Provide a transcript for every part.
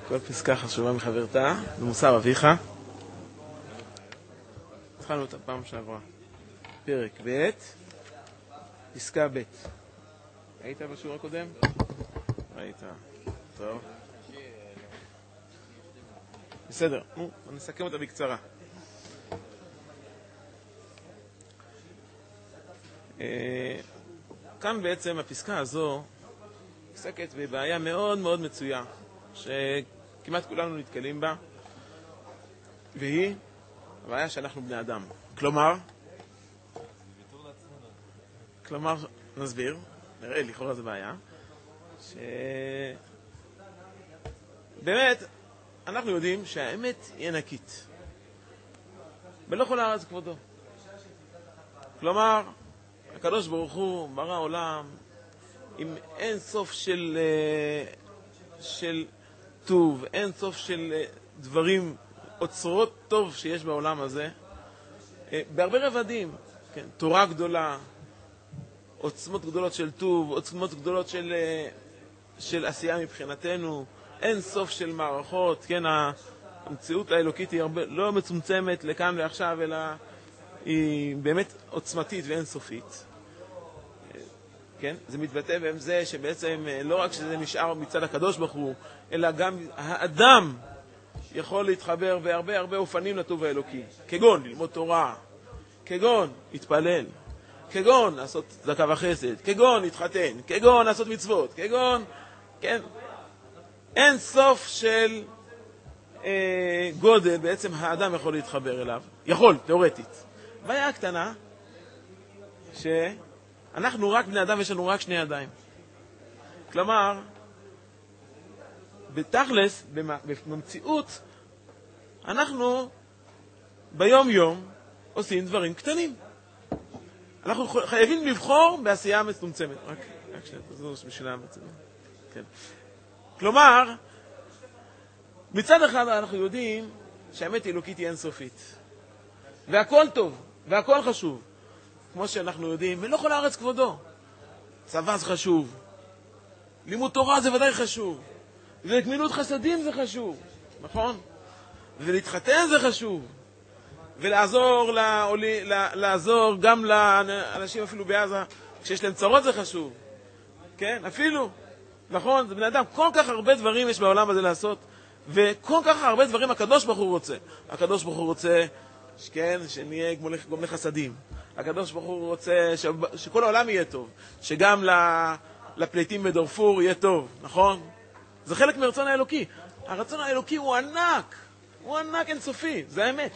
כל פסקה חשובה מחברתה, במוסר אביך. התחלנו את הפעם שעברה. פרק ב', פסקה ב'. היית בשיעור הקודם? היית. טוב. בסדר, נסכם אותה בקצרה. כאן בעצם הפסקה הזו עוסקת בבעיה מאוד מאוד מצויה, שכמעט כולנו נתקלים בה, והיא הבעיה שאנחנו בני אדם. כלומר, נסביר, נראה לכאורה זו בעיה, שבאמת אנחנו יודעים שהאמת היא ענקית, ולא כל הארץ כבודו. כלומר, הקדוש ברוך הוא ברא עולם עם אין סוף של טוב, אין סוף של דברים, אוצרות טוב שיש בעולם הזה, בהרבה רבדים, כן, תורה גדולה, עוצמות גדולות של טוב, עוצמות גדולות של עשייה מבחינתנו, אין סוף של מערכות, כן, המציאות האלוקית היא לא מצומצמת לכאן ועכשיו, אלא היא באמת עוצמתית ואין סופית. כן? זה מתבטא בזה שבעצם לא רק שזה נשאר מצד הקדוש ברוך הוא, אלא גם האדם יכול להתחבר בהרבה הרבה אופנים לטוב האלוקי, כגון ללמוד תורה, כגון להתפלל, כגון לעשות צדקה וחסד, כגון להתחתן, כגון לעשות מצוות, כגון, כן, אין סוף של גודל בעצם האדם יכול להתחבר אליו, יכול, תיאורטית. בעיה קטנה שאנחנו רק בני אדם ויש לנו רק שני ידיים. כלומר, בתכלס, במציאות, אנחנו ביום יום עושים דברים קטנים. אנחנו חייבים לבחור בעשייה מצומצמת. רק שנייה, תעזור בשבילה המצומצמת. כן. כלומר, מצד אחד אנחנו יודעים שהאמת האלוקית היא אינסופית. והכל טוב, והכל חשוב. כמו שאנחנו יודעים, ולא כל הארץ כבודו. צבא זה חשוב. לימוד תורה זה ודאי חשוב. וגמילות חסדים זה חשוב. נכון? ולהתחתן זה חשוב. ולעזור לעזור גם לאנשים אפילו בעזה, כשיש להם צרות זה חשוב. כן? אפילו. נכון? זה בני אדם. כל כך הרבה דברים יש בעולם הזה לעשות. וכל כך הרבה דברים הקדוש ברוך הוא רוצה. הקדוש ברוך הוא רוצה כן, שנהיה גומלי חסדים. הקדוש ברוך הוא רוצה שכל העולם יהיה טוב, שגם לפליטים בדארפור יהיה טוב, נכון? זה חלק מרצון האלוקי. הרצון האלוקי הוא ענק, הוא ענק אינסופי, זה האמת.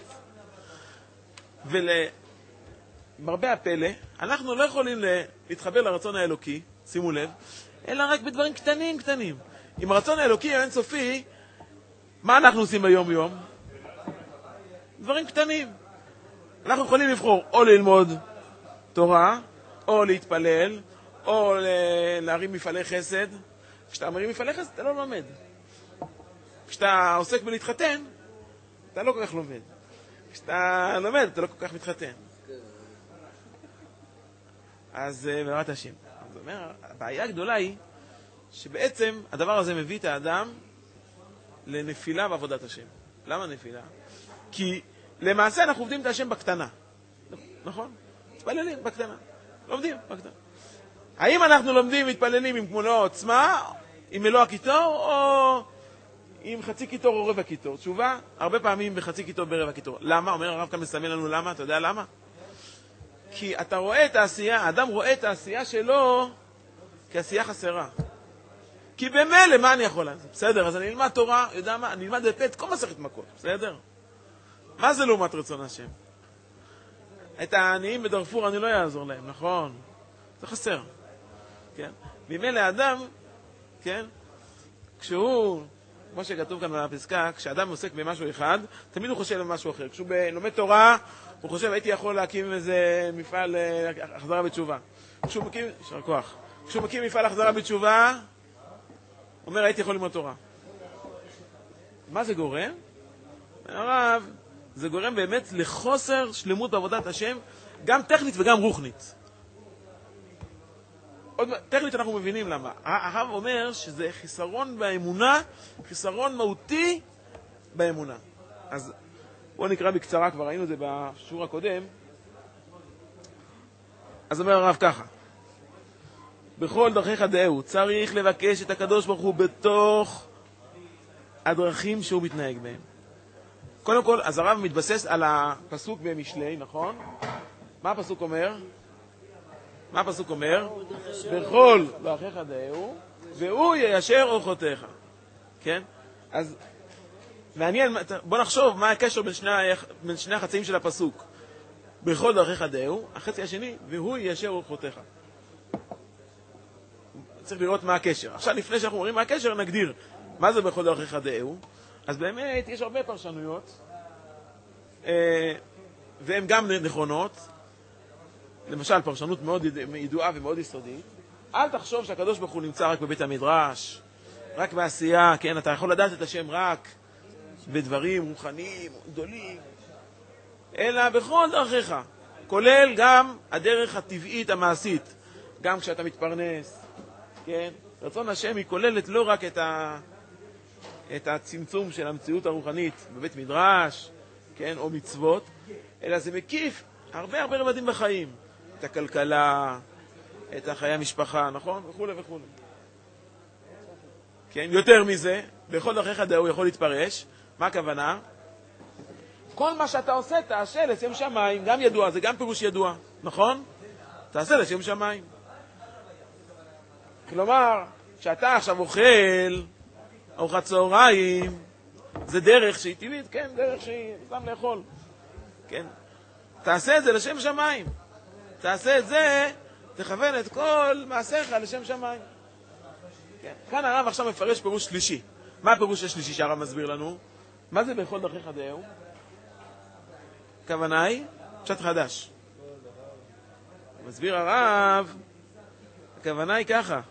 ולמרבה הפלא, אנחנו לא יכולים להתחבר לרצון האלוקי, שימו לב, אלא רק בדברים קטנים קטנים. אם הרצון האלוקי הוא אינסופי, מה אנחנו עושים ביום יום? דברים קטנים. אנחנו יכולים לבחור או ללמוד תורה, או להתפלל, או להרים מפעלי חסד. כשאתה מרים מפעלי חסד, אתה לא לומד. כשאתה עוסק בלהתחתן, אתה לא כל כך לומד. כשאתה לומד, אתה לא כל כך מתחתן. אז בעזרת השם. זאת אומרת, הבעיה הגדולה היא שבעצם הדבר הזה מביא את האדם לנפילה בעבודת השם. למה נפילה? כי למעשה אנחנו עובדים את השם בקטנה. נכון? מתפללים בקטנה. לומדים בקטנה. האם אנחנו לומדים מתפללים עם מלוא העוצמה, עם מלוא הקיטור, או עם חצי קיטור או רבע קיטור? תשובה, הרבה פעמים בחצי קיטור ברבע קיטור. למה? אומר הרב כאן מסמן לנו למה. אתה יודע למה? כי אתה רואה את העשייה, האדם רואה את העשייה שלו כעשייה חסרה. כי במילא מה אני יכול לעשות? בסדר, אז אני אלמד תורה, יודע מה? אני אלמד את כל מסכת מכות. בסדר? מה זה לעומת רצון השם? את העניים בדארפור אני לא יעזור להם, נכון? זה חסר. כן? ממילא האדם, כן? כשהוא, כמו שכתוב כאן בפסקה, כשאדם עוסק במשהו אחד, תמיד הוא חושב על משהו אחר. כשהוא לומד תורה, הוא חושב, הייתי יכול להקים איזה מפעל החזרה בתשובה. כשהוא מקים, ישר כוח. כשהוא מקים מפעל החזרה בתשובה, אומר, הייתי יכול ללמוד תורה. מה זה גורם? הרב, זה גורם באמת לחוסר שלמות בעבודת השם, גם טכנית וגם רוחנית. טכנית אנחנו מבינים למה. הרב אומר שזה חיסרון באמונה, חיסרון מהותי באמונה. אז בואו נקרא בקצרה, כבר ראינו את זה בשיעור הקודם. אז אומר הרב ככה, בכל דרכיך דאהו, צריך לבקש את הקדוש ברוך הוא בתוך הדרכים שהוא מתנהג בהם. קודם כל, אז הרב מתבסס על הפסוק במשלי, נכון? מה הפסוק אומר? מה הפסוק אומר? בכל דרכיך דאהו, והוא יישר אורחותיך. כן? אז מעניין, בוא נחשוב מה הקשר בין שני החצאים של הפסוק. בכל דרכיך דאהו, החצי השני, והוא יישר אורחותיך. צריך לראות מה הקשר. עכשיו, לפני שאנחנו אומרים מה הקשר, נגדיר מה זה בכל דרכיך דאהו. אז באמת יש הרבה פרשנויות, והן גם נכונות. למשל, פרשנות מאוד ידועה ומאוד יסודית. אל תחשוב שהקדוש ברוך הוא נמצא רק בבית המדרש, רק בעשייה, כן? אתה יכול לדעת את השם רק בדברים רוחניים, גדולים, אלא בכל דרכיך, כולל גם הדרך הטבעית המעשית, גם כשאתה מתפרנס, כן? רצון השם היא כוללת לא רק את הצמצום של המציאות הרוחנית בבית מדרש, כן? או מצוות, אלא זה מקיף הרבה רבדים בחיים, את הכלכלה, את החיי המשפחה, נכון? וכו' וכו'. כן? יותר מזה, בכל דרכיך דאהו יכול להתפרש. מה הכוונה? כל מה שאתה עושה, תעשה לשם שמיים, גם ידוע, זה גם פירוש ידוע, נכון? תעשה לשם שמיים. כלומר, כשאתה עכשיו אוכל ארוחת צהריים, זה דרך שהיא טבעית, כן? דרך שהיא סתם לאכול. כן? תעשה את זה לשם שמיים. תעשה את זה, תכוון את כל מעשיך לשם שמיים. כן? כאן הרב עכשיו מפרש פירוש שלישי. מה הפירוש השלישי שהרב מסביר לנו? מה זה בכל דרכיך דאהו? הכוונה היא פשט חדש. מסביר הרב, הכוונה היא ככה.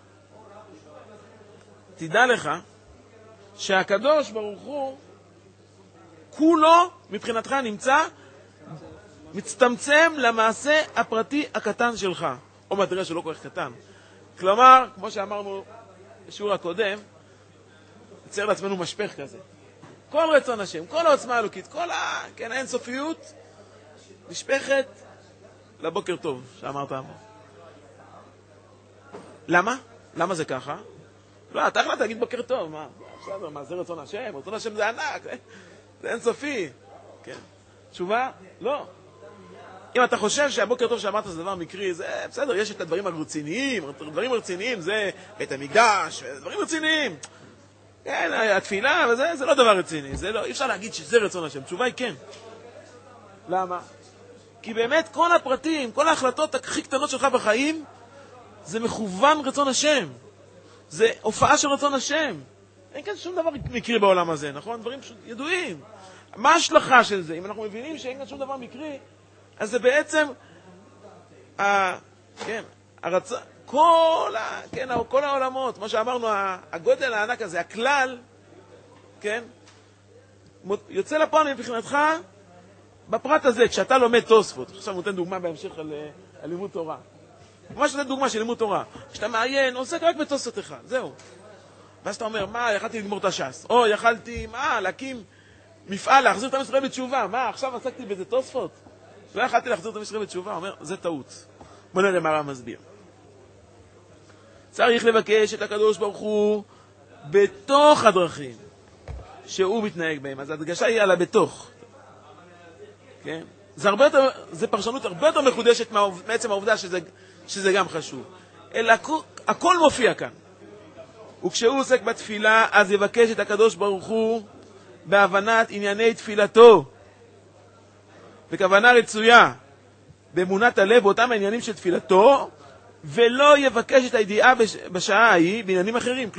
תדע לך שהקדוש ברוך הוא כולו מבחינתך נמצא מצטמצם למעשה הפרטי הקטן שלך, או מדרש שלא כל כך קטן. כלומר, כמו שאמרנו בשיעור הקודם, נצייר לעצמנו משפך כזה. כל רצון השם, כל העוצמה האלוקית, כל כן, האינסופיות נשפכת לבוקר טוב, שאמרת. למה? למה זה ככה? לא, אתה יכול להגיד בוקר טוב, מה? בסדר, מה זה רצון השם? רצון השם זה ענק, זה אינסופי. כן. תשובה? לא. אם אתה חושב שהבוקר טוב שאמרת זה דבר מקרי, זה בסדר, יש את הדברים הרציניים, דברים רציניים זה בית המקדש, דברים רציניים. כן, התפילה וזה, זה לא דבר רציני, זה לא, אי אפשר להגיד שזה רצון השם. תשובה היא כן. למה? כי באמת כל הפרטים, כל ההחלטות הכי קטנות שלך בחיים, זה מכוון רצון השם. זה הופעה של רצון השם. אין כאן שום דבר מקרי בעולם הזה, נכון? דברים פשוט ידועים. מה ההשלכה של זה? אם אנחנו מבינים שאין כאן שום דבר מקרי, אז זה בעצם, כן, כל העולמות, מה שאמרנו, הגודל הענק הזה, הכלל, כן, יוצא לפועל מבחינתך בפרט הזה, כשאתה לומד תוספות. עכשיו נותן דוגמה בהמשך על לימוד תורה. ממש נותן דוגמה של לימוד תורה. כשאתה מעיין, עוסק רק בתוספות אחד, זהו. ואז אתה אומר, מה, יכלתי לגמור את הש"ס? או יכלתי, להקים מפעל, להחזיר את עם ישראל בתשובה. מה, עכשיו עסקתי בזה תוספות? לא יכלתי להחזיר את עם ישראל בתשובה. אומר, זה טעות. בוא נראה מה הרב מסביר. צריך לבקש את הקדוש ברוך הוא בתוך הדרכים שהוא מתנהג בהם. אז הדגשה היא על הבתוך. כן? זה פרשנות הרבה יותר מחודשת מעצם העובדה שזה גם חשוב. אלא הכל מופיע כאן. וכשהוא עוסק בתפילה, אז יבקש את הקדוש ברוך הוא בהבנת ענייני תפילתו. בכוונה רצויה, באמונת הלב, באותם העניינים של תפילתו, ולא יבקש את הידיעה בשעה ההיא בעניינים אחרים.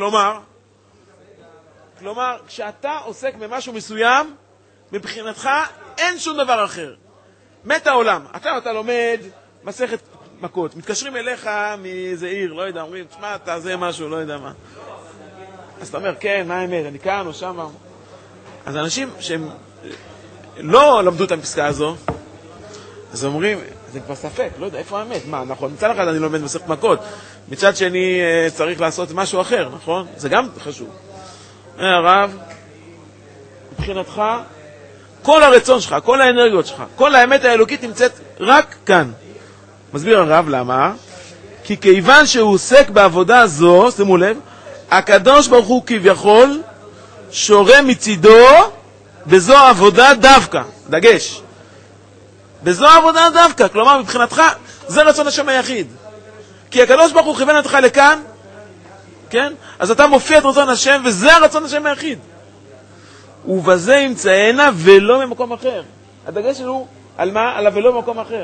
כלומר, כשאתה עוסק במשהו מסוים, מבחינתך אין שום דבר אחר. מת העולם. אתה לומד מסכת מכות. מתקשרים אליך מאיזה עיר, לא יודע, אומרים, תשמע, תעשה משהו, לא יודע מה. אז אתה אומר, כן, מה האמת? אני כאן או שם. אז אנשים שהם לא למדו את הפסקה הזו, אז אומרים, זה כבר ספק, לא יודע, איפה האמת? מה, נכון, מצד אחד אני לומד מסכת מכות, מצד שני צריך לעשות משהו אחר, נכון? זה גם חשוב. הרב, מבחינתך, כל הרצון שלך, כל האנרגיות שלך, כל האמת האלוקית נמצאת רק כאן. מסביר הרב למה? כי כיוון שהוא עוסק בעבודה זו, שימו לב, הקדוש ברוך הוא כביכול שורה מצידו בזו עבודה דווקא, דגש. בזו עבודה דווקא, כלומר מבחינתך זה רצון השם היחיד. כי הקדוש ברוך הוא כיוון אותך לכאן, כן? אז אתה מופיע את רצון השם וזה הרצון השם היחיד. ובזה ימצאנה ולא ממקום אחר. הדגש הוא על מה? על ולא ממקום אחר.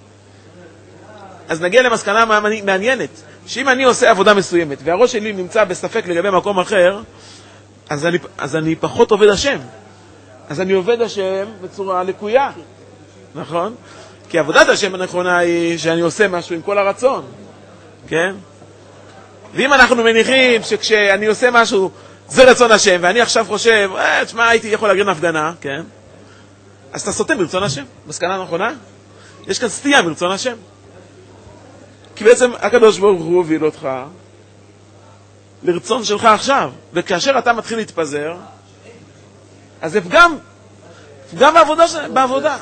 אז נגיע למסקנה מעניינת, שאם אני עושה עבודה מסוימת והראש שלי נמצא בספק לגבי מקום אחר, אז אני פחות עובד השם. אז אני עובד השם בצורה לקויה. נכון? כי עבודת השם הנכונה היא שאני עושה משהו עם כל הרצון. כן? ואם אנחנו מניחים שכשאני עושה משהו זה רצון השם, ואני עכשיו חושב, תשמע, הייתי יכול לארגן הפגנה, כן? אז אתה סותם ברצון השם. מסקנה נכונה? יש כאן סטייה ברצון השם. כי בעצם הקדוש ברוך הוא הוביל אותך לרצון שלך עכשיו. וכאשר אתה מתחיל להתפזר, אז זה פגם בעבודה.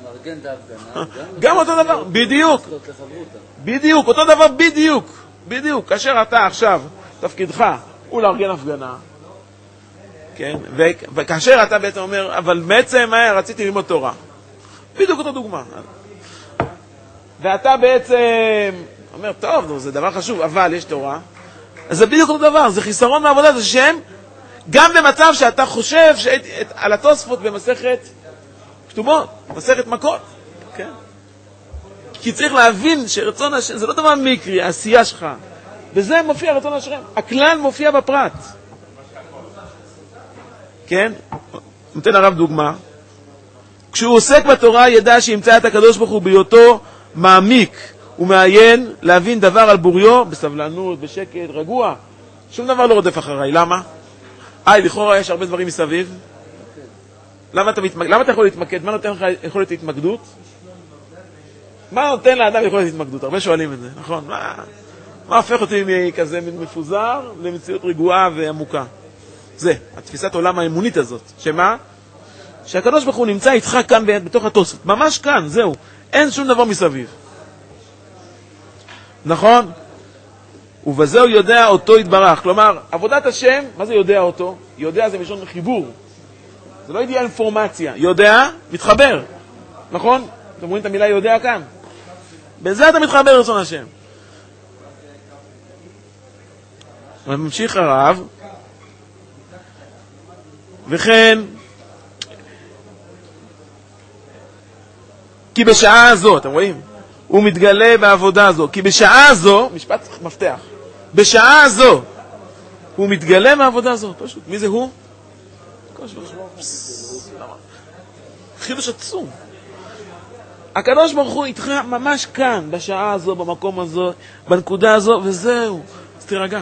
גם אותו דבר, בדיוק. בדיוק, אותו דבר בדיוק. כאשר אתה עכשיו, תפקידך הוא לארגן הפגנה, כן? וכאשר אתה בעצם אומר, אבל בעצם רציתי ללמוד תורה. בדיוק אותו דוגמה. ואתה בעצם אומר, טוב, זה דבר חשוב, אבל יש תורה. אז זה בדיוק אותו דבר, זה חיסרון מעבודה, זה שם, גם במצב שאתה חושב על התוספות במסכת כתובות, מסכת מכות, כן? כי צריך להבין שרצון השם, זה לא דבר מקרי, העשייה שלך. וזה מופיע רצון השם. הכלל מופיע בפרט. כן? נותן הרב דוגמה. כשהוא עוסק בתורה ידע שימצא את הקדוש ברוך הוא בהיותו מעמיק ומעיין להבין דבר על בוריו בסבלנות, בשקט, רגוע. שום דבר לא רודף אחריי. למה? לכאורה יש הרבה דברים מסביב. למה אתה יכול להתמקד? מה נותן לך יכולת התמקדות? מה נותן לאדם יכולת התמקדות? הרבה שואלים את זה, נכון? מה הופך אותי מכזה מפוזר למציאות רגועה ועמוקה? זה, התפיסת עולם האמונית הזאת. שמה? שהקדוש ברוך הוא נמצא איתך כאן בתוך התוספות. ממש כאן, זהו. אין שום דבר מסביב. נכון? ובזה הוא יודע אותו יתברך. כלומר, עבודת השם, מה זה יודע אותו? יודע זה משון חיבור. זה לא ידיעה אינפורמציה. יודע, מתחבר. נכון? אתם רואים את המילה יודע כאן? בזה אתה מתחבר רצון השם. ממשיך הרב. וכן, כי בשעה הזו, אתם רואים? הוא מתגלה בעבודה הזו. כי בשעה הזו, משפט מפתח, בשעה הזו, הוא מתגלה בעבודה הזו. פשוט, מי זה הוא? חידוש עצום. הקדוש ברוך הוא איתך ממש כאן, בשעה הזו, במקום הזו, בנקודה הזו, וזהו. אז תירגע.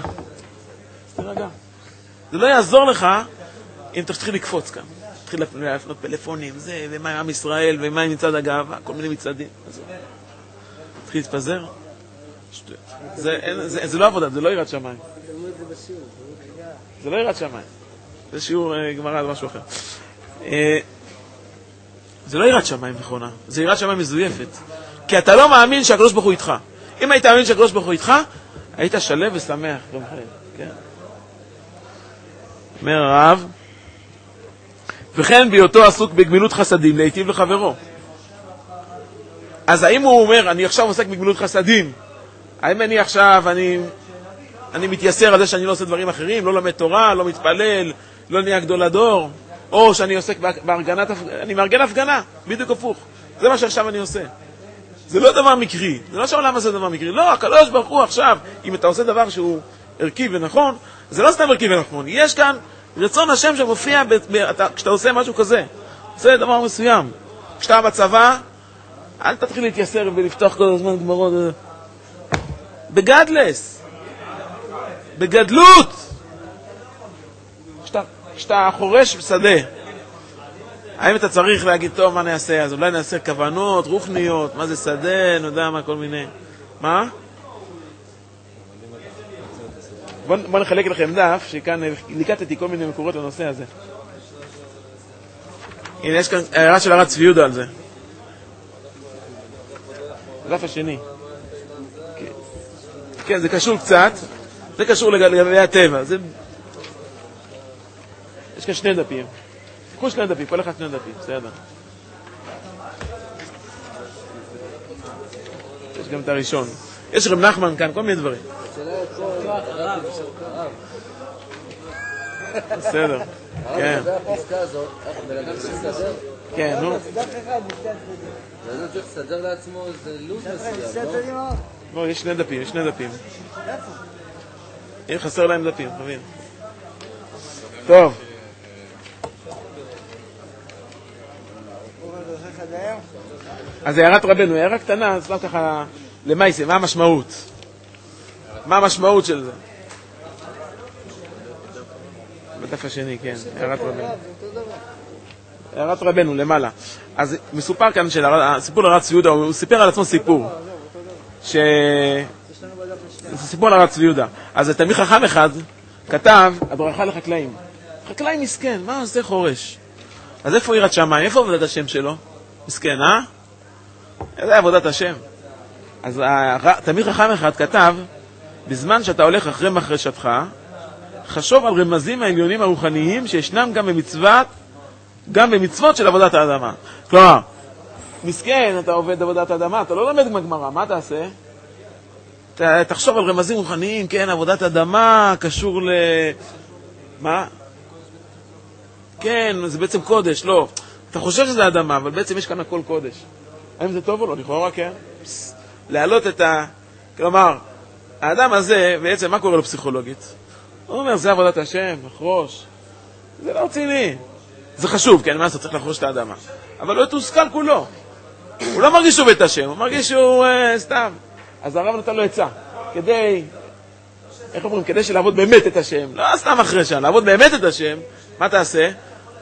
זה לא יעזור לך אם תתחיל לקפוץ כאן. תתחיל להפנות פלאפונים, זה, ומה עם עם ישראל, ומה עם מצד הגאווה, כל מיני מצדים. תתחיל להתפזר. זה לא עבודה, זה לא יראת שמיים. זה לא יראת שמיים. זה שיעור גמרא, זה משהו אחר. זה לא יראת שמיים נכונה, זה יראת שמיים מזויפת. כי אתה לא מאמין שהקדוש ברוך הוא איתך. אם היית מאמין שהקדוש ברוך הוא איתך, היית שלב ושמח. כן. אומר הרב, וכן בהיותו עסוק בגמילות חסדים להיטיב לחברו. אז האם הוא אומר, אני עכשיו עוסק בגמילות חסדים, האם אני עכשיו, אני מתייסר על זה שאני לא עושה דברים אחרים, לא לומד תורה, לא מתפלל, לא נהיה גדול הדור, או שאני עוסק בהרגנת, אני מארגן הפגנה, בדיוק הפוך. זה מה שעכשיו אני עושה. זה לא דבר מקרי, זה לא שהעולם הזה דבר מקרי. לא, הקדוש ברוך הוא עכשיו, אם אתה עושה דבר שהוא ערכי ונכון, זה לא סתם ערכי ונכון. יש כאן רצון השם שמופיע כשאתה עושה משהו כזה. זה דבר מסוים. כשאתה בצבא, אל תתחיל להתייסר ולפתוח כל הזמן גמרות. בגדלס. בגדלות. כשאתה חורש בשדה, האם אתה צריך להגיד, טוב, מה נעשה? אז אולי נעשה כוונות, רוחניות, מה זה שדה, לא יודע מה, כל מיני. מה? בוא נחלק לכם דף, שכאן ליקטתי כל מיני מקורות לנושא הזה. הנה, יש כאן הערה של הרב צבי יהודה על זה. הדף השני. כן, זה קשור קצת. זה קשור לגבי הטבע. יש כאן שני דפים. קחו שני דפים, כל אחד שני דפים, בסדר. יש גם את הראשון. יש רב נחמן כאן, כל מיני דברים. בסדר. כן. כן, נו. זה צריך לסדר לעצמו איזה לו"ז מסוים, לא? לא, יש שני דפים, יש שני דפים. אם חסר להם דפים, חבין. טוב. אז הערת רבנו, הערה קטנה, אז לא ככה למעשה, מה המשמעות? מה המשמעות של זה? בדף השני, כן, הערת רבנו. הערת רבנו, למעלה. אז מסופר כאן של הסיפור לרב צבי יהודה, הוא סיפר על עצמו סיפור. זה סיפור על הרב צבי יהודה. אז תלמיד חכם אחד כתב הדרכה לחקלאים. חקלאי מסכן, מה זה חורש? אז איפה יראת שמיים? איפה עבודת השם שלו? מסכן, אה? איזה עבודת השם. אז תלמיד חכם אחד כתב, בזמן שאתה הולך אחרי מחרשתך, חשוב על רמזים העליונים הרוחניים שישנם גם במצוות של עבודת האדמה. כלומר, מסכן, אתה עובד עבודת האדמה, אתה לא לומד גמרא, מה תעשה? תחשוב על רמזים רוחניים, כן, עבודת אדמה, קשור מה? כן, זה בעצם קודש, לא. אתה חושב שזה אדמה, אבל בעצם יש כאן הכל קודש. האם זה טוב או לא? לכאורה, כן? להעלות כלומר, האדם הזה, בעצם, מה קורה לו פסיכולוגית? הוא אומר, זה עבודת השם, לחרוש. זה לא רציני. זה חשוב, כן, מה זה צריך לחרוש את האדמה. אבל הוא תוסכל כולו. הוא לא מרגיש שהוא בית השם, הוא מרגיש שהוא סתם. אז הרב נתן לו עצה, איך אומרים, כדי שלעבוד באמת את השם, לא סתם אחרשה, לעבוד באמת את השם, מה תעשה?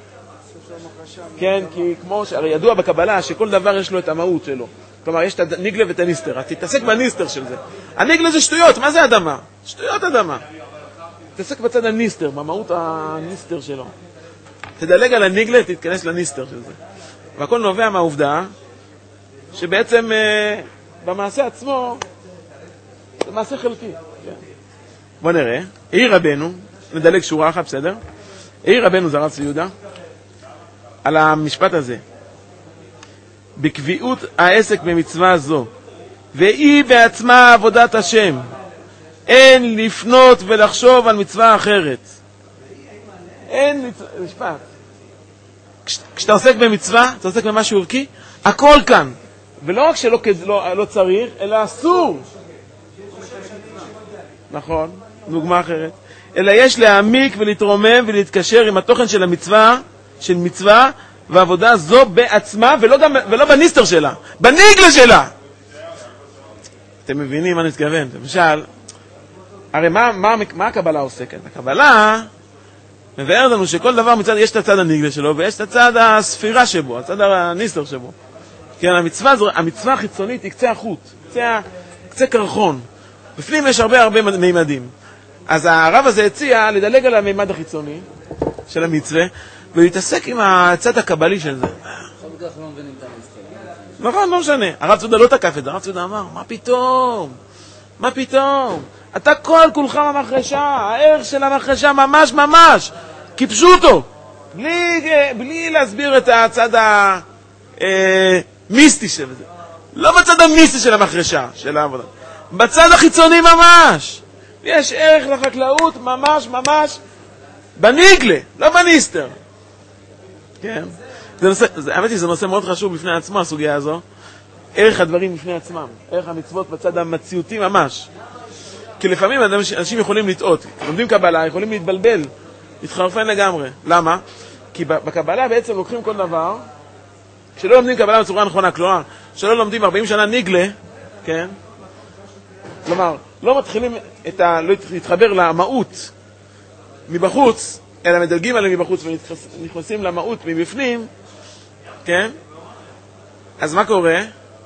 כן, כי כמו שהרי ידוע בקבלה שכל דבר יש לו את המהות שלו. כלומר, יש את הניגלה ואת הניסטר, אז תתעסק בניסטר של זה. הניגלה זה שטויות, מה זה אדמה? שטויות אדמה. תתעסק בצד הניסטר, במהות הניסטר שלו. תדלג על הניגלה, תתכנס לניסטר של זה. והכל נובע מהעובדה שבעצם במעשה עצמו זה מעשה חלקי. בוא נראה. העיר רבנו, נדלג שורה אחת, בסדר? העיר רבנו זה הרב צבי יהודה על המשפט הזה. בקביעות העסק במצווה זו, והיא בעצמה עבודת השם, אין לפנות ולחשוב על מצווה אחרת. אין משפט. כשאתה עוסק במצווה, אתה עוסק במשהו ערכי, הכל כאן. ולא רק שלא לא צריך, אלא אסור. נכון, דוגמה אחרת. אלא יש להעמיק ולהתרומם ולהתקשר עם התוכן של מצווה, ועבודה זו בעצמה, ולא בניסטר שלה, בניגלה שלה. אתם מבינים מה נתכוון? למשל, הרי מה הקבלה עוסקת? הקבלה מבאר לנו שכל דבר מצד, יש את הצד הניגלה שלו, ויש את הצד הספירה שבו, הצד הניסטר שבו. כן, המצווה החיצונית היא קצה החוט, קצה קרחון. בפנים יש הרבה מימדים. אז הרב הזה הציע לדלג על המימד החיצוני של המצווה, ולהתעסק עם הצד הקבלי של זה. נכון, לא משנה. הרב צודה לא תקף את זה, הרב צודה אמר, מה פתאום? אתה כל כולך במחרשה, הערך של המחרשה ממש, כיפשו אותו, בלי להסביר את הצד המיסטי של זה. לא בצד המיסטי של המחרשה, של העבודה. בצד החיצוני ממש. יש ערך לחקלאות ממש בניגלה, לא בניסטר. כן. האמת היא, זה נושא מאוד חשוב בפני עצמו, הסוגיה הזו. ערך הדברים בפני עצמם. ערך המצוות בצד המציאותי ממש. כי לפעמים אנשים יכולים לטעות. לומדים קבלה, יכולים להתבלבל, להתחרפן לגמרי. למה? כי בקבלה בעצם לוקחים כל דבר, כשלא לומדים קבלה בצורה נכונה, כלומר, שלא לומדים 40 שנה ניגלה, כן? כלומר, לא מתחילים להתחבר למהות מבחוץ, אלא מדלגים עליהם מבחוץ ונכנסים למהות מבפנים, כן? אז מה קורה?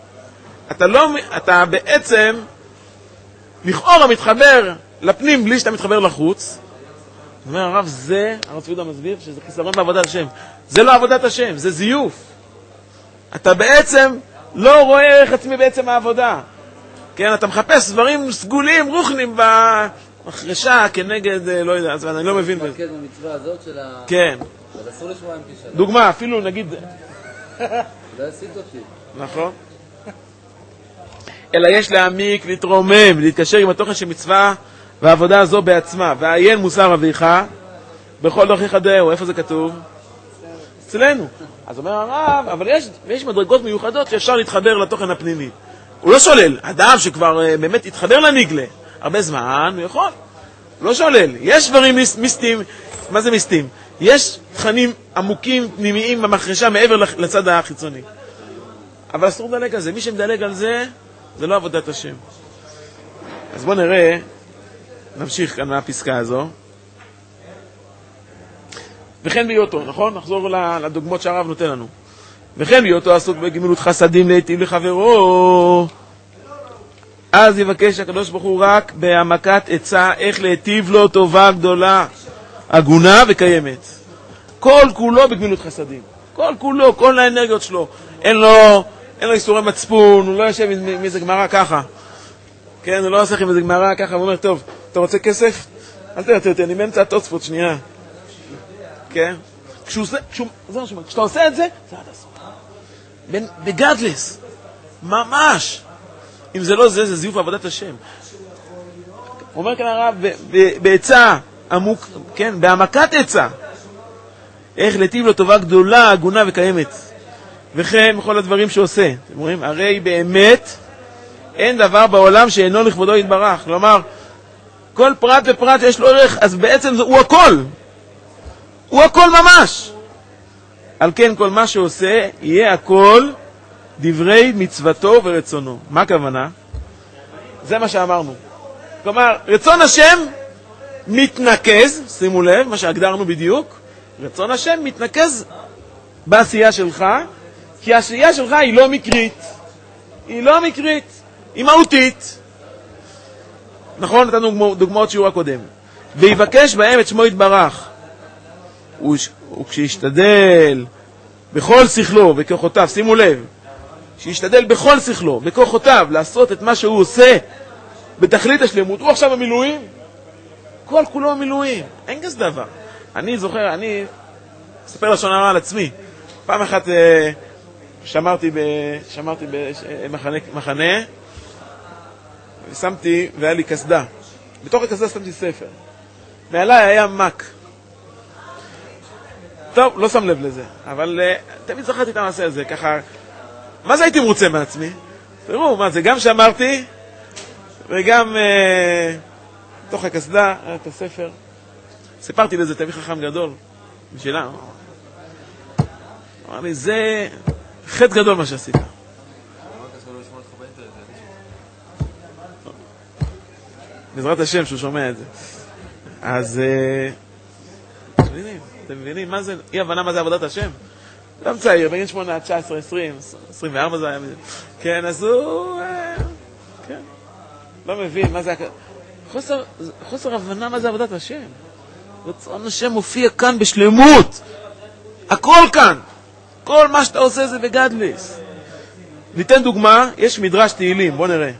אתה בעצם לכאורה מתחבר לפנים בלי שאתה מתחבר לחוץ. אומר הרב, זה, הרב צבי יהודה מסביר שזה חיסרון בעבודת השם. זה לא עבודת השם, זה זיוף. אתה בעצם לא רואה ערך עצמי בעצם העבודה. כן, אתה מחפש דברים סגולים, רוחנים במחרשה כנגד, לא יודע, אז אני לא מבין. מתמקד במצווה הזאת של ה... כן. אבל אסור לשמוע עם פישה. דוגמה, אפילו נגיד... לא יסיט אותי. נכון. אלא יש להעמיק, להתרומם, להתקשר עם התוכן של מצווה והעבודה הזו בעצמה. ועיין מוסר אביך בכל דרכיך דעהו. איפה זה כתוב? אצלנו. אז אומר הרב, אבל יש מדרגות מיוחדות שאפשר להתחבר לתוכן הפנימי. הוא לא שולל. אדם שכבר באמת התחבר לנגלה הרבה זמן, הוא יכול. הוא לא שולל. יש דברים מיסטיים. מה זה מיסטיים? יש תכנים עמוקים, פנימיים במחרשה מעבר לצד החיצוני. אבל אסור לדלג על זה. מי שמדלג על זה, זה לא עבודת השם. אז בואו נראה, נמשיך כאן מהפסקה הזו. וכן בהיותו, נכון? נחזור לדוגמות שהרב נותן לנו. וכן בהיותו עסוק בגמילות חסדים להיטיב לחברו, אז יבקש הקדוש ברוך הוא רק בהעמקת עצה איך להיטיב לו טובה גדולה, הגונה וקיימת. כל כולו בגמילות חסדים. כל כולו, כל האנרגיות שלו. אין לו איסורי מצפון, הוא לא יושב עם איזה גמרא ככה. כן, הוא לא עושה עם איזה גמרא ככה, הוא אומר, טוב, אתה רוצה כסף? אל תראה, אני באמצע התוספות, שנייה. כן? כשאתה עושה את זה, זה עד הסוף. בגדלס. ממש. אם זה לא זה, זה זיוף עבודת השם. הוא אומר כאן הרב, בעצה עמוק, כן, בהעמקת עצה. איך להיטיב לו טובה גדולה, הגונה וקיימת. וכן בכל הדברים שעושה. אתם רואים? הרי באמת אין דבר בעולם שאינו לכבודו יתברך. כלומר, כל פרט ופרט יש לו ערך, אז בעצם הוא הכל. הוא הכל ממש. על כן כל מה שעושה יהיה הכל דברי מצוותו ורצונו. מה הכוונה? זה מה שאמרנו. כלומר, רצון השם מתנקז, שימו לב, מה שהגדרנו בדיוק, רצון השם מתנקז בעשייה שלך, כי העשייה שלך היא לא מקרית. היא לא מקרית, היא מהותית. נכון? נתנו דוגמאות שיעור הקודם. ויבקש בהם את שמו יתברך. וכשישתדל בכל שכלו וכוחותיו, שימו לב, כשישתדל בכל שכלו וכוחותיו לעשות את מה שהוא עושה בתכלית השלמות, הוא עכשיו במילואים, כל כולו במילואים, אין כזה דבר. אני זוכר, אני אספר לשון הרע על עצמי. פעם אחת שמרתי במחנה, ושמתי, והיה לי כסדה. בתוך הכסדה שמתי ספר. מעליי היה מק. טוב, לא שם לב לזה, אבל תמיד זכרתי את המעשה הזה, ככה, מה זה הייתי מרוצה מעצמי? תראו, מה זה, גם שמרתי, וגם תוך הכסדה, את הספר. סיפרתי לזה תמיד חכם גדול, בשבילה. אמר לי, זה חטא גדול מה שעשית. בעזרת השם שהוא שומע את זה. אז אתם מבינים מה זה, אי הבנה מה זה עבודת השם? גם צעיר, בגין 8, 19, 20, 24 זה היה, כן, אז הוא, כן, לא מבין מה זה, חוסר הבנה מה זה עבודת השם. רצון השם מופיע כאן בשלמות, הכל כאן, כל מה שאתה עושה זה בגדלס. ניתן דוגמה, יש מדרש תהילים, בוא נראה.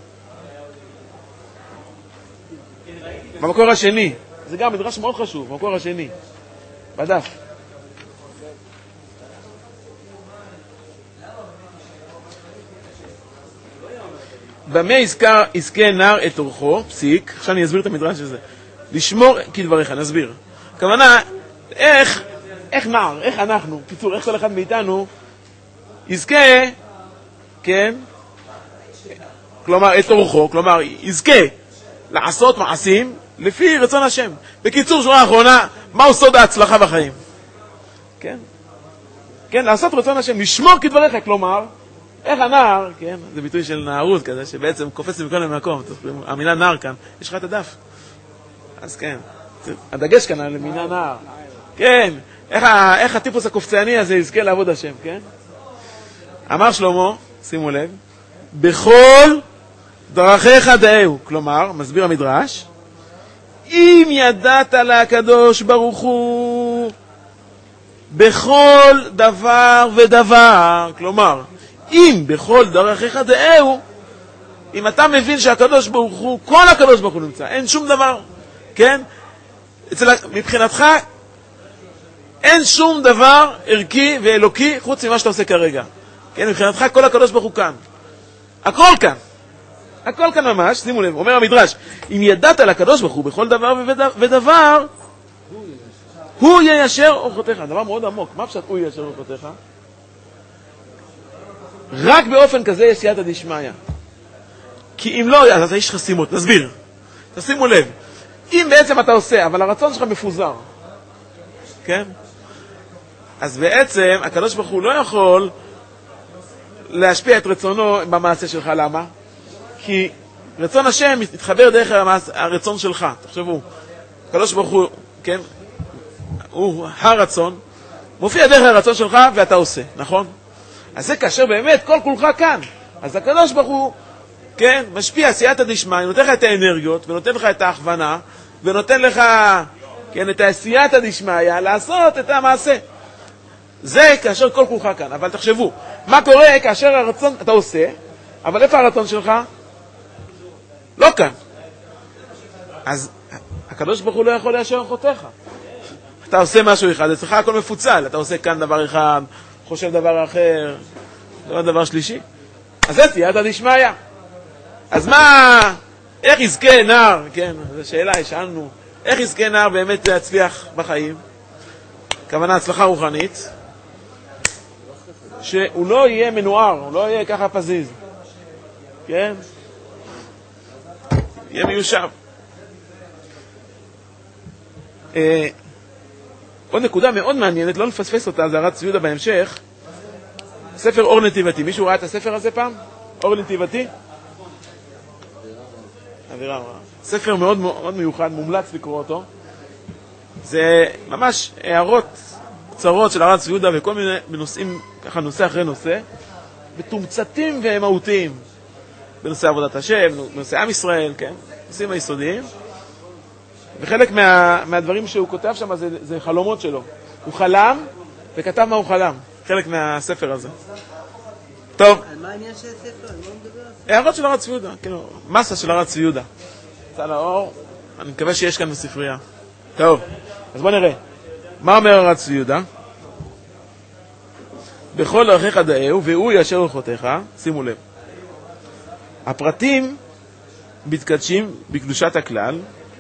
במקור השני, זה גם מדרש מאוד חשוב, במקור השני, בדף. במה יזכה נער את אורחו, פסיק, עכשיו אני אסביר את המדרש הזה, לשמור כדבריך, נסביר. הכוונה, איך נער, איך אנחנו, קיצור, איך כל אחד מאיתנו, יזכה, כן, כלומר, את אורחו, כלומר, יזכה לעשות מעשים לפי רצון השם. בקיצור, שורה האחרונה, מהו סוד ההצלחה בחיים? כן? כן, לעשות רצון השם, לשמור כדבריך, כלומר, איך הנער, כן, זה ביטוי של נערות כזה, שבעצם קופץ מכל המקום, המילה נער כאן, יש לך את הדף. אז כן, הדגש כאן על מילה נער. כן, איך הטיפוס הקופצני הזה יזכה לעבוד השם, כן? אמר שלמה, שימו לב, בכל דרכיך דאהו, כלומר, מסביר המדרש, אם ידעת לקדוש ברוך הוא בכל דבר ודבר, כלומר, אם בכל דרכיך דאהו, אם אתה מבין שהקדוש ברוך הוא, כל הקדוש ברוך הוא נמצא, אין שום דבר, כן? מבחינתך, אין שום דבר ערכי ואלוקי חוץ ממה שאתה עושה כרגע. כן, מבחינתך כל הקדוש ברוך הוא כאן. הכל כאן. הכל כאן ממש, שימו לב, אומר המדרש, אם ידעת לקדוש ברוך הוא בכל דבר ודבר, הוא יישר אורחותיך. דבר מאוד עמוק. מה פשוט הוא יישר אורחותיך? רק באופן כזה יש סייעתא דשמיא. כי אם לא, אז יש חסימות. נסביר. תשימו לב. אם בעצם אתה עושה, אבל הרצון שלך מפוזר, כן? אז בעצם הקדוש ברוך הוא לא יכול להשפיע את רצונו במעשה שלך. למה? כי רצון השם מתחבר דרך הרצון שלך. תחשבו, הקדוש ברוך הוא, כן? הוא הרצון, מופיע דרך הרצון שלך ואתה עושה, נכון? אז זה כאשר באמת כל כולך כאן. אז הקדוש ברוך הוא, כן, משפיע סייעתא דשמיא, נותן לך את האנרגיות ונותן לך את ההכוונה ונותן לך, כן, את הסייעתא דשמיא לעשות את המעשה. זה כאשר כל כולך כאן. אבל תחשבו, מה קורה כאשר הרצון אתה עושה, אבל איפה הרצון שלך? לא כאן. אז הקדוש ברוך הוא לא יכול ליישר אורחותיך. אתה עושה משהו אחד, אצלך הכל מפוצל. אתה עושה כאן דבר אחד, חושב דבר אחר, דבר שלישי. אז זה סייעתא דשמיא. אז מה, איך יזכה נער, כן, זו שאלה, שאלנו, איך יזכה נער באמת להצליח בחיים? כוונה הצלחה רוחנית, שהוא לא יהיה מנוער, הוא לא יהיה ככה פזיז, כן? יהיה מיושב. עוד נקודה מאוד מעניינת, לא לפספס אותה, זה הרב צבי יהודה בהמשך, ספר אור נתיבתי. מישהו ראה את הספר הזה פעם? אור נתיבתי? אבירם. ספר מאוד מאוד מיוחד, מומלץ לקרוא אותו. זה ממש הערות קצרות של הרב צבי יהודה וכל מיני נושאים, ככה נושא אחרי נושא, מתומצתים ומהותיים. בנושא עבודת השם, בנושא עם ישראל, כן? נושאים היסודיים. וחלק מהדברים שהוא כותב שם זה חלומות שלו. הוא חלם וכתב מה הוא חלם. חלק מהספר הזה. טוב. על מה העניין של הספר? על מה הוא מדבר? הערות של הרב צבי יהודה, כאילו, מסה של הרב צבי יהודה. יצא לאור, אני מקווה שיש כאן בספרייה. טוב, אז בוא נראה. מה אומר הרב צבי יהודה? בכל דרכיך דאהו, והוא יישר אורחותיך, שימו לב. הפרטים מתקדשים בקדושת הכלל,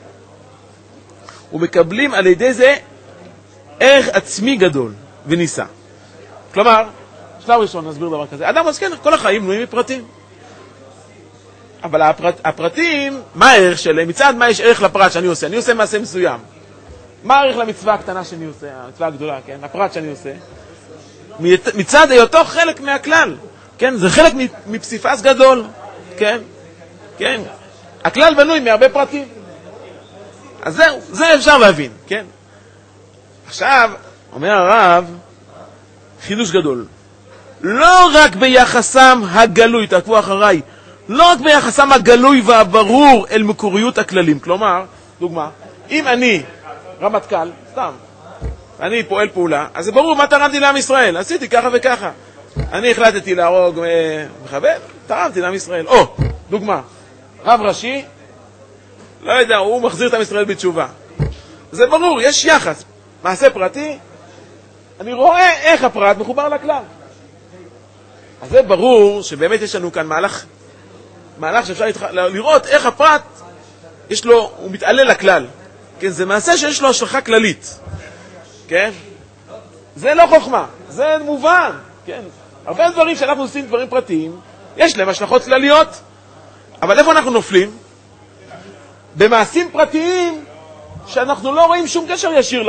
ומקבלים על ידי זה ערך עצמי גדול וניסה. כלומר, שלב ראשון נסביר דבר כזה. אדם מסכן, כל החיים בנויים מפרטים. אבל הפרטים, מה הערך שלהם? מצד מה יש ערך לפרט שאני עושה? אני עושה מעשה מסוים. מה הערך למצווה הקטנה שאני עושה? המצווה הגדולה, כן? הפרט שאני עושה. מצד היותו חלק מהכלל. כן? זה חלק מפסיפס גדול. כן? כן? הכלל בנוי מהרבה פרטים. אז זהו, זה אפשר להבין, כן? עכשיו, אומר הרב, חידוש גדול. לא רק ביחסם הגלוי, תעקבו אחריי, לא רק ביחסם הגלוי והברור אל מקוריות הכללים. כלומר, דוגמה, אם אני רמטכ"ל, סתם, אני פועל פעולה, אז זה ברור מה תרמתי לעם ישראל, עשיתי ככה וככה. אני החלטתי להרוג מחבל, תרמתי לעם ישראל. או, דוגמה, רב ראשי, לא יודע, הוא מחזיר את עם ישראל בתשובה. זה ברור, יש יחס. מעשה פרטי, אני רואה איך הפרט מחובר לכלל. אז זה ברור שבאמת יש לנו כאן מהלך שאפשר לראות איך הפרט, יש לו, הוא מתעלה לכלל. כן, זה מעשה שיש לו השלכה כללית. כן? זה לא חוכמה, זה מובן. כן? הרבה דברים שאנחנו עושים דברים פרטיים, יש להם השלכות כלליות. אבל איפה אנחנו נופלים? במעשים פרטיים שאנחנו לא רואים שום קשר ישיר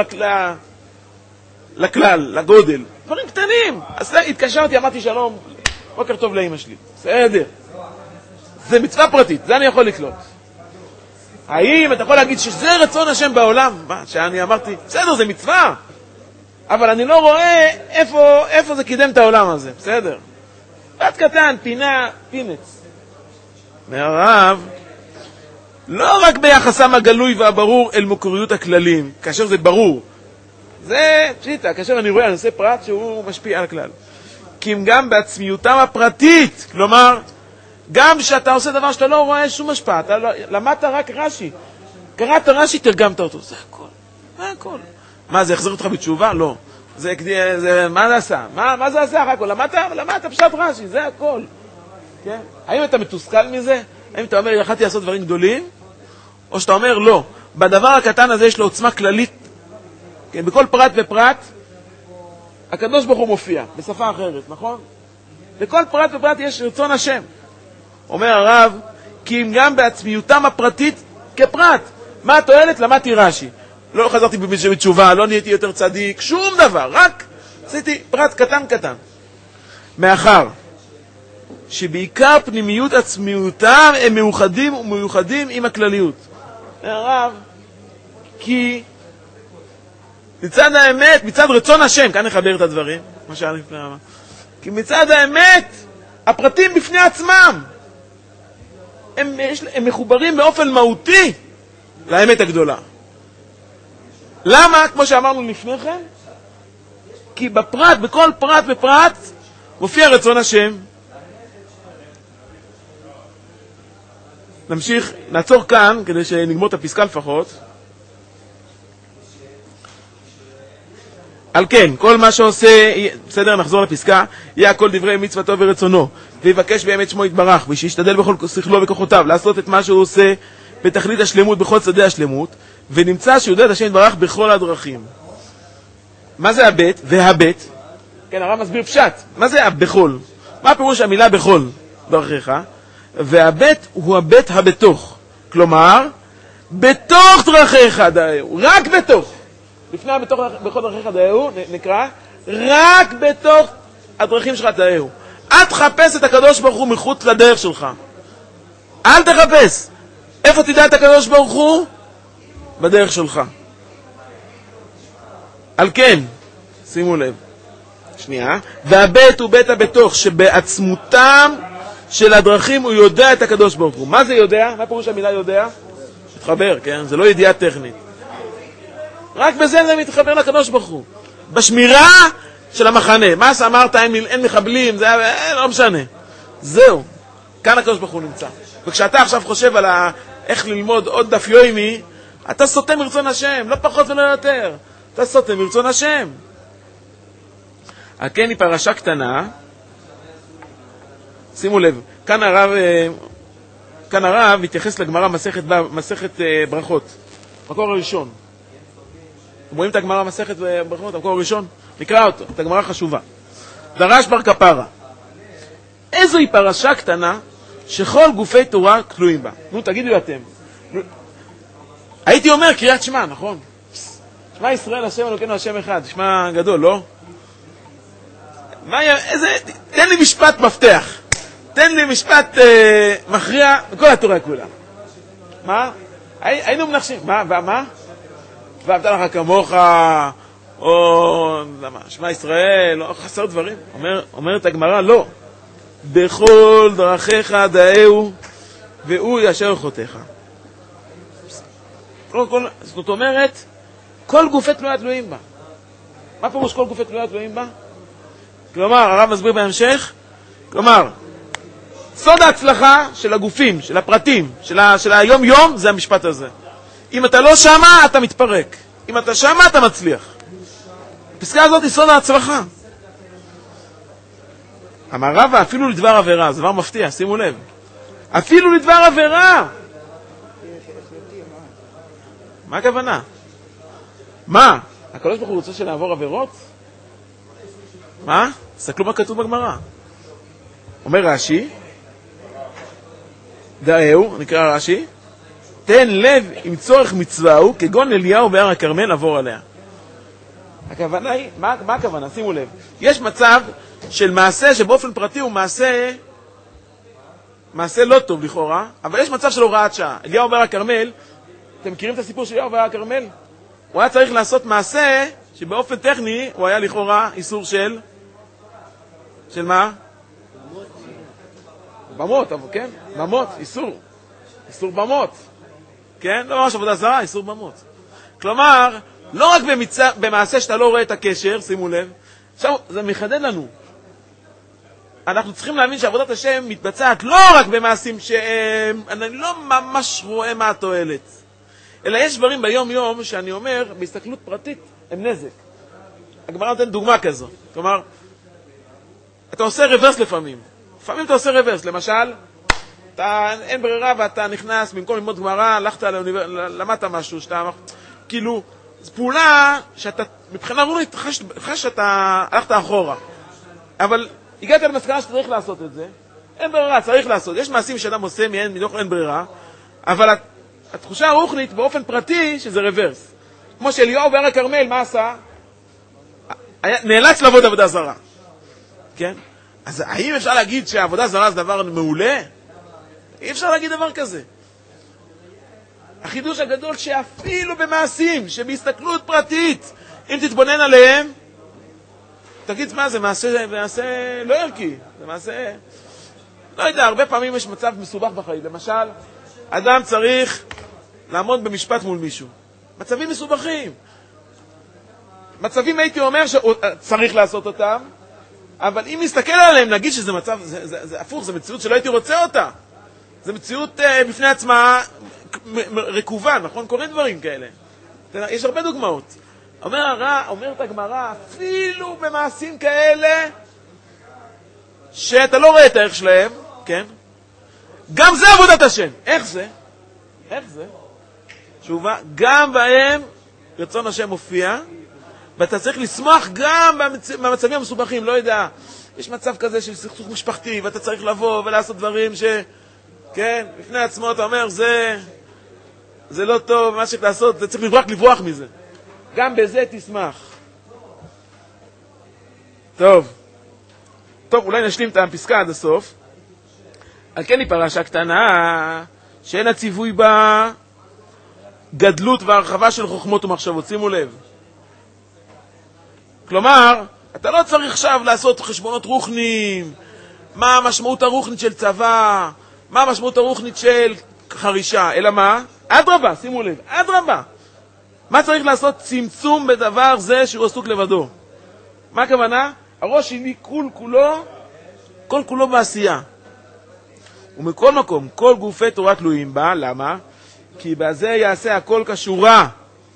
לכלל, לגודל. דברים קטנים. אז התקשרתי, אמרתי שלום, בוקר טוב לאמא שלי. בסדר. זה מצווה פרטית, זה אני יכול לקלוט. האם אתה יכול להגיד שזה רצון השם בעולם? מה, שאני אמרתי, בסדר, זה מצווה. אבל אני לא רואה איפה זה קידם את העולם הזה. בסדר. פרט קטן, פינה, פינץ. מהרב, לא רק ביחסם הגלוי והברור אל מקוריות הכללים, כאשר זה ברור. זה פשיטה, כאשר אני רואה, אני עושה פרט שהוא משפיע על הכלל. כי אם גם בעצמיותם הפרטית, כלומר, גם כשאתה עושה דבר שאתה לא רואה שום השפעה, אתה למדת רק רש"י. קראת רש"י, תרגמת אותו. זה הכל. מה הכל? מה, זה יחזיר אותך בתשובה? לא. מה זה עשה? מה זה עשה? הכל. למדת פשט רש"י, זה הכל. כן? האם אתה מתוסכל מזה? האם אתה אומר, יכלתי לעשות דברים גדולים? או שאתה אומר, לא. בדבר הקטן הזה יש לו עוצמה כללית. כן? בכל פרט ופרט, הקדוש ברוך הוא מופיע, בשפה אחרת, נכון? בכל פרט ופרט יש רצון השם. אומר הרב, כי אם גם בעצמיותם הפרטית כפרט. מה התועלת? למדתי רש"י. לא חזרתי בתשובה, לא נהייתי יותר צדיק, שום דבר, רק עשיתי פרט קטן קטן. מאחר שבעיקר פנימיות עצמיותם הם מאוחדים ומיוחדים עם הכלליות. הרב, כי מצד האמת, מצד רצון השם, כאן נחבר את הדברים, מה שהיה לפני הרב. כי מצד האמת, הפרטים בפני עצמם, הם מחוברים באופן מהותי לאמת הגדולה. למה? כמו שאמרנו לפני כן, כי בפרט, בכל פרט ופרט, מופיע רצון השם. נמשיך, נעצור כאן, כדי שנגמור את הפסקה לפחות. על כן, כל מה שעושה, בסדר, נחזור לפסקה, יהיה הכל דברי מצוותו ורצונו, ויבקש באמת שמו יתברך, ושישתדל בכל שכלו וכוחותיו, לעשות את מה שהוא עושה בתכלית השלמות, בכל צדי השלמות, ונמצא שיודע את השם יתברך בכל הדרכים. מה זה הבית? והבית, כן, הרב מסביר פשט, מה זה בכל? מה פירוש המילה בכל דרכיך? והבית הוא הבית הבתוך, כלומר, בתוך דרכיך דאהו, רק בתוך. לפני בכל דרכיך דאהו, נקרא, רק בתוך הדרכים שלך דאהו. אל תחפש את הקדוש ברוך הוא מחוץ לדרך שלך. אל תחפש. איפה תדע את הקדוש ברוך הוא? בדרך שלך. על כן, שימו לב, שנייה, והבית הוא בית הבתוך, שבעצמותם של הדרכים הוא יודע את הקדוש ברוך הוא. מה זה יודע? מה פירוש המילה יודע? מתחבר, כן? זה לא ידיעה טכנית. רק בזה זה מתחבר לקדוש ברוך הוא. בשמירה של המחנה. מה שאמרת, אין מחבלים, זה לא משנה. זהו. כאן הקדוש ברוך הוא נמצא. וכשאתה עכשיו חושב על איך ללמוד עוד דף יומי, אתה סוטה מרצון השם, לא פחות ולא יותר. אתה סוטה מרצון השם. כן היא פרשה קטנה. שימו לב, כאן הרב התייחס לגמרא מסכת ברכות. מקור הראשון. אתם רואים את הגמרא מסכת ברכות, המקור הראשון? נקרא אותו, את הגמרא חשובה. דרש בר כפרה. איזו היא פרשה קטנה שכל גופי תורה תלויים בה? נו, תגידו אתם. הייתי אומר קריאת שמע, נכון? שמע ישראל, השם אלוקינו, השם אחד. שמע גדול, לא? תן לי משפט מפתח. תן לי משפט מכריע בכל התורה כולה. מה? היינו מנחשים. מה? ואהבת לך כמוך, או שמע ישראל, לא חסר דברים. אומרת הגמרא, לא. בכל דרכיך דאהו, והוא ישר חותיך. זאת אומרת, כל גופי תלויה תלויים בה. מה פירוש כל גופי תלויה תלויים בה? כלומר, הרב מסביר בהמשך, כלומר, סוד ההצלחה של הגופים, של הפרטים, של היום יום, זה המשפט הזה. אם אתה לא שמה, אתה מתפרק. אם אתה שמה, אתה מצליח. הפסקה הזאת היא סוד ההצלחה. אמר רבא, אפילו לדבר עבירה, זה דבר מפתיע, שימו לב. אפילו לדבר עבירה. מה הכוונה? מה? הקדוש ברוך הוא רוצה שנעבור עבירות? מה? תסתכלו מה כתוב בגמרא. אומר רש"י, דאהו, נקרא רש"י, תן לב עם צורך מצווה הוא, כגון אליהו בהר הכרמל עבור עליה. הכוונה היא, מה הכוונה? שימו לב. יש מצב של מעשה שבאופן פרטי הוא מעשה לא טוב לכאורה, אבל יש מצב של הוראת שעה. אליהו בהר הכרמל, אתם מכירים את הסיפור של אליהו בהר הכרמל? הוא היה צריך לעשות מעשה שבאופן טכני הוא היה לכאורה איסור של מה? במות, כן? במות, איסור. איסור במות. כן? לא ממש עבודה זרה, איסור במות. כלומר, לא רק במעשה שאתה לא רואה את הקשר, שימו לב, עכשיו זה מחדד לנו. אנחנו צריכים להבין שעבודת השם מתבצעת לא רק במעשים שאני לא ממש רואה מה התועלת, אלא יש דברים ביום יום שאני אומר, בהסתכלות פרטית, הם נזק. הגמרא נותן דוגמה כזו. כלומר, אתה עושה רוורס לפעמים. לפעמים אתה עושה רוורס. למשל, אין ברירה ואתה נכנס, במקום ללמוד גמרא, הלכת למדת משהו, כאילו, זו פעולה שאתה, מבחינה רוחנית, חש שאתה הלכת אחורה. אבל הגעת למסקנה שאתה צריך לעשות את זה. אין ברירה, צריך לעשות. יש מעשים שאדם עושה מתוך אין ברירה, אבל התחושה הרוחנית באופן פרטי שזה רוורס. כמו שאליהו בהר הכרמל, מה עשה? נאלץ לעבוד עבודה זרה. כן? אז האם אפשר להגיד שהעבודה זרה זה דבר מעולה? אי אפשר להגיד דבר כזה. החידוש הגדול שאפילו במעשים, שבהסתכלות פרטית, אם תתבונן עליהם, תגיד מה, זה מעשה לא ערכי. זה מעשה, לא יודע, הרבה פעמים יש מצב מסובך בחיים. למשל, אדם צריך לעמוד במשפט מול מישהו. מצבים מסובכים. מצבים הייתי אומר שצריך לעשות אותם, אבל אם נסתכל עליהם, נגיד שזה מצב, זה הפוך, זה מציאות שלא הייתי רוצה אותה. זה מציאות בפני עצמה רקובה, נכון? קוראים דברים כאלה. יש הרבה דוגמאות. אומרת הגמרא, אפילו במעשים כאלה, שאתה לא רואה את הערך שלהם, כן? גם זה עבודת השם. איך זה? איך זה? תשובה, גם בהם רצון השם מופיע, ואתה צריך לשמוח גם במצבים המסובכים, לא יודע, יש מצב כזה של סכסוך משפחתי, ואתה צריך לבוא ולעשות דברים ש... כן, לפני עצמו אתה אומר, זה לא טוב, מה שצריך לעשות, זה צריך לברוח מזה. גם בזה תשמח. טוב, אולי נשלים את הפסקה עד הסוף. על כן היא פרשה קטנה, שאין הציווי בה גדלות והרחבה של חוכמות ומחשבות. שימו לב. כלומר, אתה לא צריך עכשיו לעשות חשבונות רוחניים, מה המשמעות הרוחנית של צבא, מה המשמעות הרוחנית של חרישה, אלא מה? אדרבה, שימו לב, אדרבה. מה צריך לעשות? צמצום בדבר זה שהוא עסוק לבדו. מה הכוונה? הראש שלי כל כולו בעשייה. ומכל מקום, כל גופי תורה תלויים בה, למה? כי בזה יעשה הכל כשורה.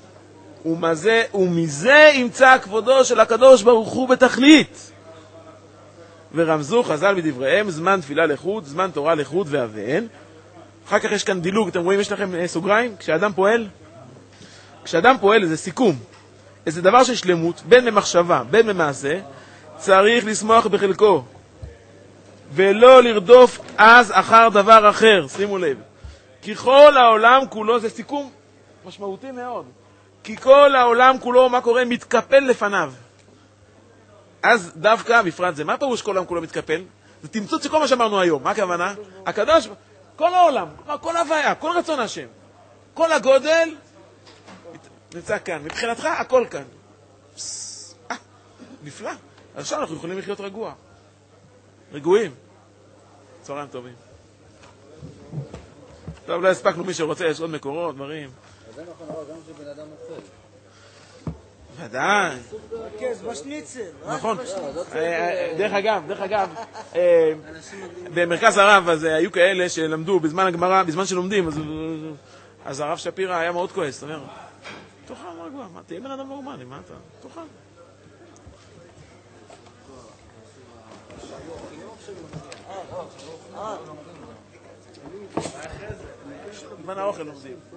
ומזה ימצא כבודו של הקדוש ברוך הוא בתכלית. ורמזו חז"ל בדבריהם, זמן תפילה לחוד, זמן תורה לחוד ואבן. אחר כך יש כאן דילוג, אתם רואים, יש לכם סוגריים? כשאדם פועל, איזה סיכום, איזה דבר של שלמות, בין במחשבה, בין במעשה, צריך לשמוח בחלקו, ולא לרדוף אז אחר דבר אחר. שימו לב, כי כל העולם כולו, זה סיכום משמעותי מאוד, כי כל העולם כולו, מה קורה? מתקפל לפניו. אז דווקא בפרט זה, מה פירוש כל העולם כולו מתקפל? זה תמצות שכל מה שאמרנו היום. מה הכוונה? הקדוש, כל העולם, כל הוויה, כל רצון השם, כל הגודל נמצא כאן. מבחינתך הכל כאן. נפלא. אז עכשיו אנחנו יכולים לחיות רגועים. צהריים טובים. טוב, לא הספקנו, מי שרוצה, יש עוד מקורות, דברים. זה נכון, אבל גם שבן אדם נופל. ודאי. כן, בשניצל. נכון. דרך אגב, במרכז הרב אז היו כאלה שלמדו בזמן הגמרא, בזמן שלומדים, אז הרב שפירא היה מאוד כועס, זאת אומרת, תאכל רגוע, תהיה בן אדם נורמלי, מה אתה? תאכל. בזמן האוכל לומדים.